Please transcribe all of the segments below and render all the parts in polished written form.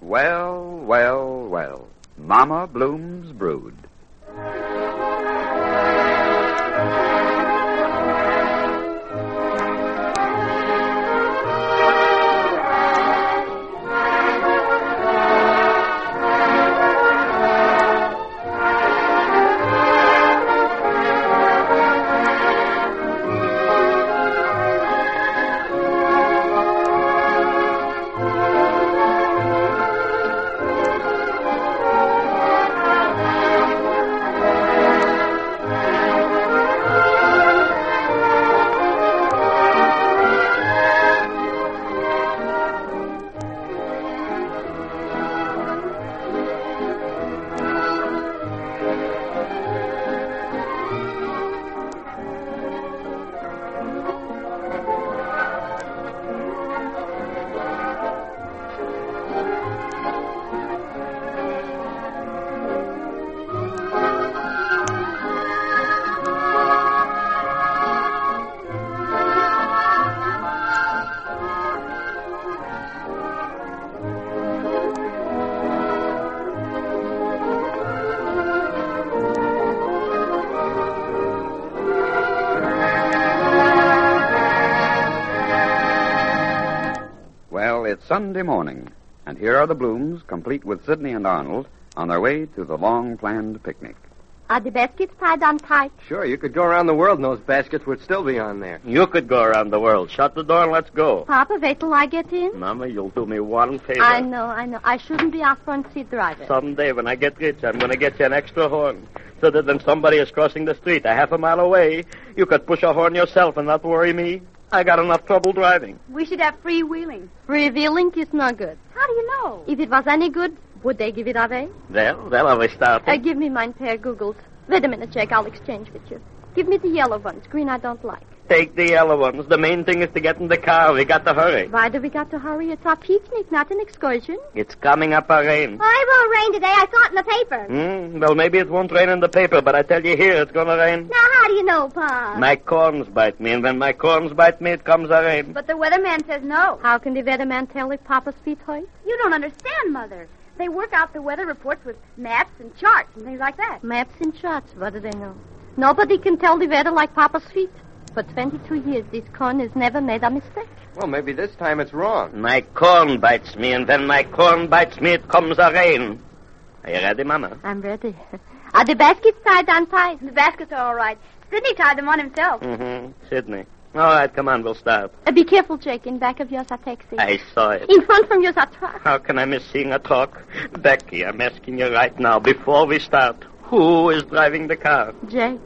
Well, well, well. Mama Bloom's brood. It's Sunday morning, and here are the Blooms, complete with Sidney and Arnold, on their way to the long-planned picnic. Are the baskets tied on tight? Sure, you could go around the world and those baskets would still be on there. You could go around the world. Shut the door and let's go. Papa, wait till I get in. Mama, you'll do me one favor. I know. I shouldn't be our front seat driver. Someday when I get rich, I'm going to get you an extra horn. So that when somebody is crossing the street a half a mile away, you could push a horn yourself and not worry me. I got enough trouble driving. We should have freewheeling. Freewheeling is no good. How do you know? If it was any good, would they give it away? Well, are we starting? Give me mine pair Googles. Wait a minute, Jake. I'll exchange with you. Give me the yellow ones. Green I don't like. Take the yellow ones. The main thing is to get in the car. We got to hurry. Why do we got to hurry? It's our picnic, not an excursion. It's coming up a rain. Oh, it won't rain today. I saw it in the paper. Well, maybe it won't rain in the paper, but I tell you here, it's going to rain. Now, how do you know, Pa? My corns bite me, and when my corns bite me, it comes a rain. But the weatherman says no. How can the weatherman tell if Papa's feet hurt? You don't understand, Mother. They work out the weather reports with maps and charts and things like that. Maps and charts? What do they know? Nobody can tell the weather like Papa's feet. For 22 years, this corn has never made a mistake. Well, maybe this time it's wrong. My corn bites me, and when my corn bites me, it comes a rain. Are you ready, Mama? I'm ready. Are the baskets tied on tight? The baskets are all right. Sidney tied them on himself. Sidney. All right, come on, we'll start. Be careful, Jake. In back of yours are taxis. I saw it. In front from yours are trucks. How can I miss seeing a truck? Becky, I'm asking you right now, before we start, who is driving the car? Jake,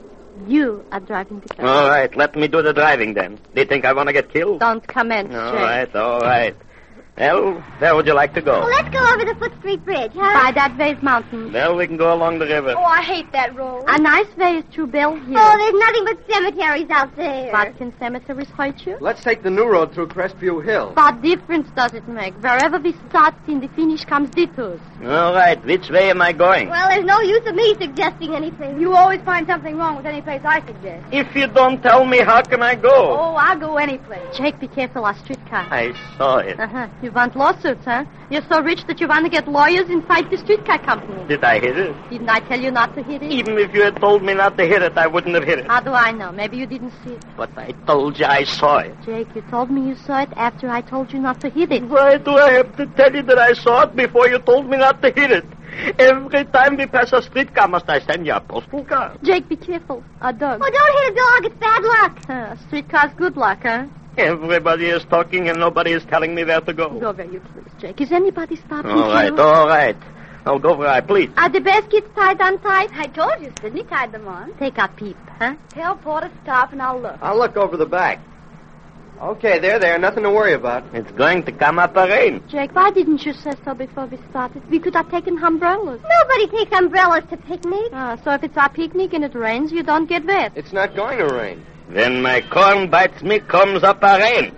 you are driving the car. All right, let me do the driving then. Do you think I want to get killed? Don't commence, Jake. All right. Well, where would you like to go? Well, let's go over the Foot Street Bridge, huh? By that Vase Mountain. Well, we can go along the river. Oh, I hate that road. A nice way is through Bell Hill. Oh, there's nothing but cemeteries out there. But can cemeteries hurt you? Let's take the new road through Crestview Hill. What difference does it make? Wherever we start, in the finish comes detours. All right, which way am I going? Well, there's no use of me suggesting anything. You always find something wrong with any place I suggest. If you don't tell me, how can I go? Oh, I'll go any place. Jake, be careful, our streetcar. I saw it. You want lawsuits, huh? You're so rich that you want to get lawyers inside the streetcar company. Did I hit it? Didn't I tell you not to hit it? Even if you had told me not to hit it, I wouldn't have hit it. How do I know? Maybe you didn't see it. But I told you I saw it. Jake, you told me you saw it after I told you not to hit it. Why do I have to tell you that I saw it before you told me not to hit it? Every time we pass a streetcar, must I send you a postal card? Jake, be careful. A dog. Oh, don't hit a dog. It's bad luck. A streetcar's good luck, huh? Everybody is talking and nobody is telling me where to go. Go where you please, Jake. Is anybody stopping you? All right. I'll go where I please. Are the baskets tied on tight? I told you, Sidney tied them on. Take a peep, huh? Tell Paul to stop and I'll look. I'll look over the back. Okay, there. Nothing to worry about. It's going to come up a rain. Jake, why didn't you say so before we started? We could have taken umbrellas. Nobody takes umbrellas to picnic. So if it's our picnic and it rains, you don't get wet. It's not going to rain. When my corn bites me, comes up a rain.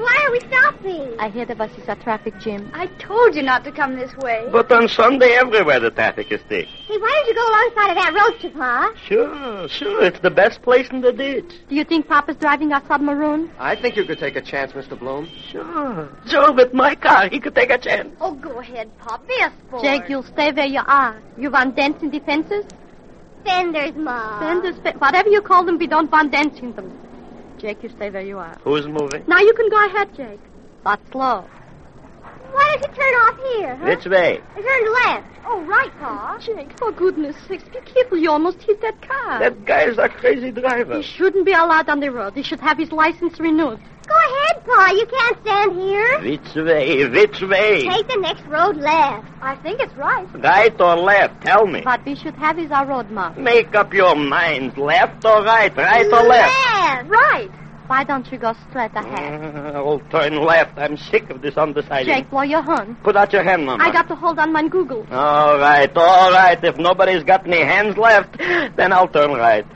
why are we stopping? Ahead of us is a traffic jam. I told you not to come this way. But on Sunday, everywhere the traffic is thick. Hey, why don't you go alongside of that roadster, Pa? Sure. It's the best place in the ditch. Do you think Papa's driving our submarine? I think you could take a chance, Mr. Bloom. Sure, with my car, he could take a chance. Oh, go ahead, Pop. Be a sport. Jake, you'll stay where you are. You want dents in the fences? Fenders, Ma. Fenders, whatever you call them, we don't want dents in them. Jake, you stay where you are. Who's moving? Now you can go ahead, Jake. But slow. Why don't you turn off here, huh? Which way? Turn left. Oh, right, Pa. Jake, for goodness sakes, be careful. You almost hit that car. That guy's a crazy driver. He shouldn't be allowed on the road. He should have his license renewed. Go ahead, Pa. You can't stand here. Which way? Take the next road left. I think it's right. Right or left? Tell me. What we should have is our road mark. Make up your mind. Left or right? Right or left? Right. Why don't you go straight ahead? I'll turn left. I'm sick of this undecided. Jake, blow your horn. Put out your hand, Mama. I got to hold on my Google. All right. If nobody's got any hands left, then I'll turn right.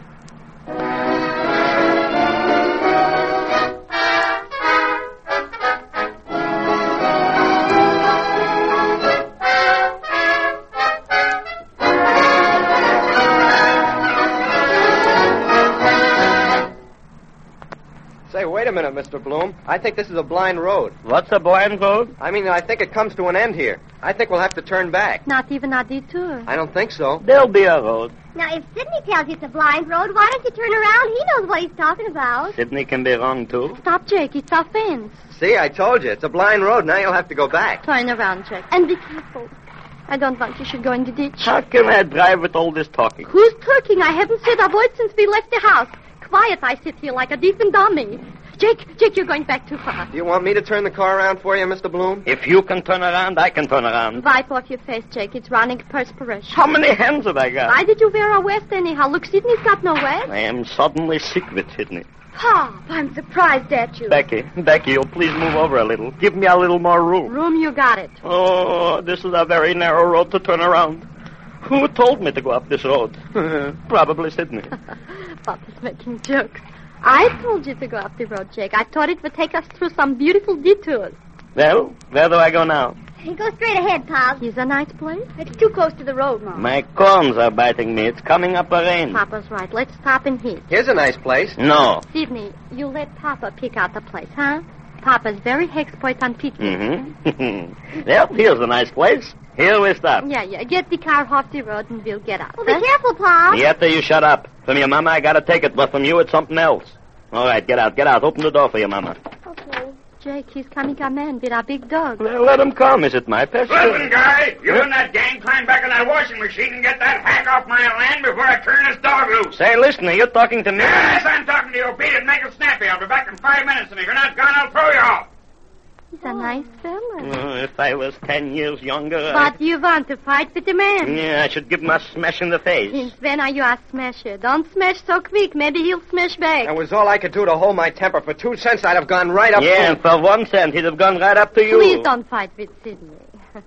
Say, wait a minute, Mr. Bloom. I think this is a blind road. What's a blind road? I think it comes to an end here. I think we'll have to turn back. Not even a detour. I don't think so. There'll be a road. Now, if Sidney tells you it's a blind road, why don't you turn around? He knows what he's talking about. Sidney can be wrong, too. Stop, Jake. It's our fence. See, I told you. It's a blind road. Now you'll have to go back. Turn around, Jake. And be careful. I don't want you should go in the ditch. How can I drive with all this talking? Who's talking? I haven't said a word since we left the house. Quiet, I sit here like a decent dummy. Jake, you're going back too far. Do you want me to turn the car around for you, Mr. Bloom? If you can turn around, I can turn around. Wipe off your face, Jake. It's running perspiration. How many hands have I got? Why did you wear a vest anyhow? Look, Sidney's got no vest. I am suddenly sick with Sidney. Pop, I'm surprised at you. Becky, you'll please move over a little. Give me a little more room. Room, you got it. Oh, this is a very narrow road to turn around. Who told me to go up this road? Probably Sidney. Papa's making jokes. I told you to go up the road, Jake. I thought it would take us through some beautiful detours. Well, where do I go now? You go straight ahead, Pop. Here's a nice place. It's too close to the road, Mom. My corns are biting me. It's coming up a rain. Papa's right. Let's stop and eat. Here's a nice place. No. Sidney, you let Papa pick out the place, huh? Papa's very expert on picking. Mm-hmm. Well, here's a nice place. Here we stop. Yeah. Get the car off the road and we'll get out. Well, be careful, Pop. Yetta, you shut up. From your mama, I gotta take it, but from you, it's something else. All right, get out. Open the door for your mama. Okay. Jake, he's coming a man with a big dog. Well, let him come. Is it my pest? Listen, guy, you and that gang climb back in that washing machine and get that hack off my land before I turn this dog loose. Say, listen, are you talking to me? Yes, I'm talking to you. Beat it, make it snappy. I'll be back in 5 minutes, and if you're not gone, I'll throw you off. He's a nice fella. If I was 10 years younger, But you want to fight with the man. Yeah, I should give him a smash in the face. Since when are you a smasher? Don't smash so quick. Maybe he'll smash back. That was all I could do to hold my temper. For 2 cents, I'd have gone right up Yeah, to and for 1 cent, he'd have gone right up to you. Please don't fight with Sidney.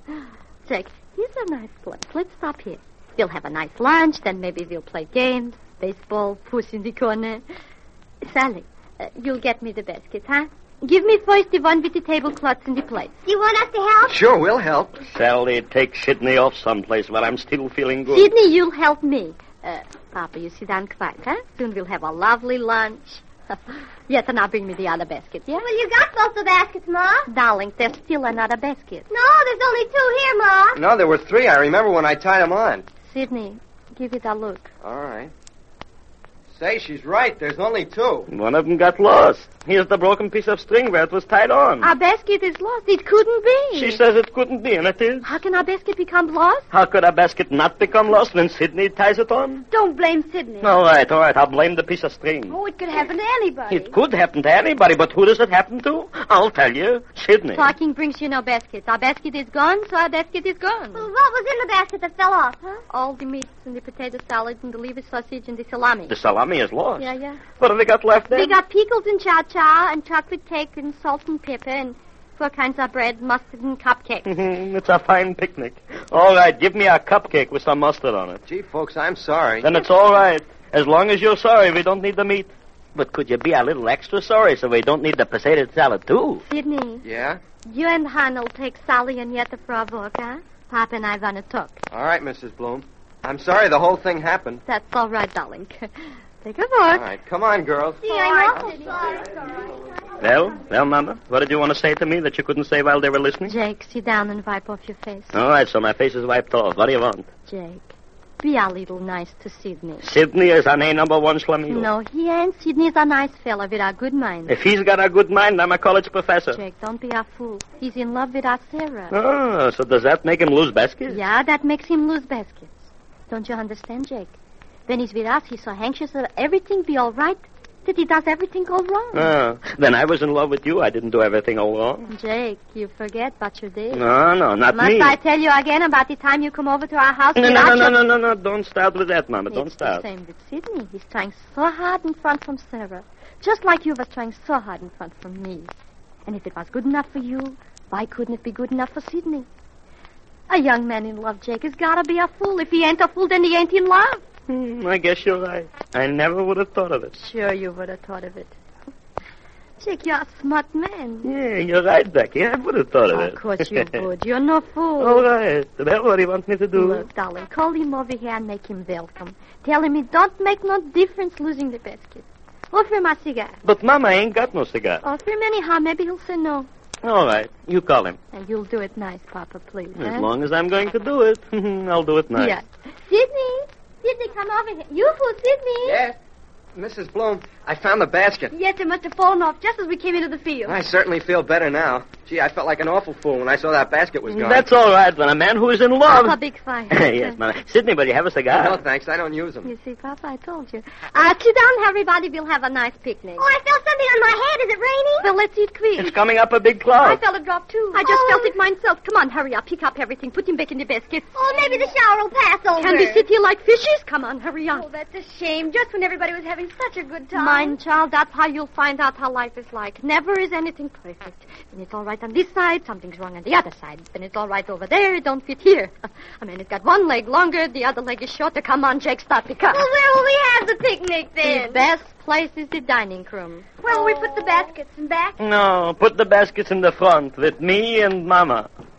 Jake, here's a nice place. Let's stop here. We'll have a nice lunch, then maybe we'll play games, baseball, puss in the corner. Sally, you'll get me the basket, huh? Give me first the one with the tablecloths and the plates. Do you want us to help? Sure, we'll help. Sally, take Sidney off someplace where I'm still feeling good. Sidney, you'll help me. Papa, you sit down quiet, huh? Soon we'll have a lovely lunch. Yes, and now bring me the other basket, yeah? Well, you got both the baskets, Ma. Darling, there's still another basket. No, there's only 2 here, Ma. No, there were 3. I remember when I tied them on. Sidney, give it a look. All right. Say, she's right. There's only 2. One of them got lost. Here's the broken piece of string where it was tied on. Our basket is lost. It couldn't be. She says it couldn't be, and it is. How can our basket become lost? How could a basket not become lost when Sidney ties it on? Don't blame Sidney. All right. I'll blame the piece of string. Oh, it could happen to anybody. It could happen to anybody, but who does it happen to? I'll tell you, Sidney. Talking brings you no basket. Our basket is gone, so our basket is gone. Well, what was in the basket that fell off, huh? All the meats and the potato salad and the liver sausage and the salami. The salami is lost. Yeah. What have we got left then? We got pickles and cha-cha and chocolate cake and salt and pepper and 4 kinds of bread, mustard, and cupcakes. It's a fine picnic. All right, give me a cupcake with some mustard on it. Gee, folks, I'm sorry. Then it's all right. As long as you're sorry, we don't need the meat. But could you be a little extra sorry so we don't need the potato salad, too? Sidney, Yeah? you and Han will take Sally and Yetta for a walk, huh? Pop and I want to talk. All right, Mrs. Bloom. I'm sorry the whole thing happened. That's all right, darling. Take a All walk. right, come on, girls. Gee, I'm awful sorry. Well, Mama, what did you want to say to me that you couldn't say while they were listening? Jake, sit down and wipe off your face. All right, so my face is wiped off. What do you want? Jake, be a little nice to Sidney. Sidney is an A number one slummy. No, he ain't. Sidney's a nice fella with a good mind. If he's got a good mind, I'm a college professor. Jake, don't be a fool. He's in love with our Sarah. Oh, so does that make him lose baskets? Yeah, that makes him lose baskets. Don't you understand, Jake? When he's with us, he's so anxious that everything be all right that he does everything go wrong. Oh, then I was in love with you. I didn't do everything all wrong. Jake, you forget what you did. No, not Must me. I tell you again about the time you come over to our house? No. Don't start with that, Mama. Don't It's start. the same with Sidney. He's trying so hard in front from Sarah. Just like you was trying so hard in front from me. And if it was good enough for you, why couldn't it be good enough for Sidney? A young man in love, Jake, has got to be a fool. If he ain't a fool, then he ain't in love. I guess you're right. I never would have thought of it. Sure you would have thought of it. Jake, you're a smart man. Yeah, you're right, Becky. I would have thought of it. Of course you would. You're no fool. All right. Well, what do you want me to do? Look, darling, call him over here and make him welcome. Tell him it don't make no difference losing the basket. Offer him a cigar. But Mama ain't got no cigar. Offer him anyhow. Maybe he'll say no. All right. You call him. And you'll do it nice, Papa, please. As long as I'm going to do it, I'll do it nice. Yeah. Sidney, come over here. You fool, Sidney. Yes? Mrs. Bloom, I found the basket. Yes, it must have fallen off just as we came into the field. I certainly feel better now. Gee, I felt like an awful fool when I saw that basket was gone. That's all right when a man who is in love... Papa, big fire. Yes, Mama. Sidney, will you have a cigar? No, thanks. I don't use them. You see, Papa, I told you. Sit down, everybody. We'll have a nice picnic. Oh, I felt something on my head. Is it raining? Well, let's eat quick. It's coming up a big I cloud. felt it drop, too. I just felt it myself. Come on, hurry up. Pick up everything. Put him back in the basket. Oh, maybe the shower will pass over. Can we sit here like fishes? Come on, hurry Oh, up. that's a shame. Just when everybody was having such a good time. Mine, child, that's how you'll find out how life is like. Never is anything perfect. When it's all right on this side, something's wrong on the other side. When it's all right over there, it don't fit here. I mean, it's got one leg longer, the other leg is shorter. Come on, Jake, start the car. Well, where will we have the picnic then? The best place is the dining room. Where will we put the baskets? In back? No, put the baskets in the front with me and Mama.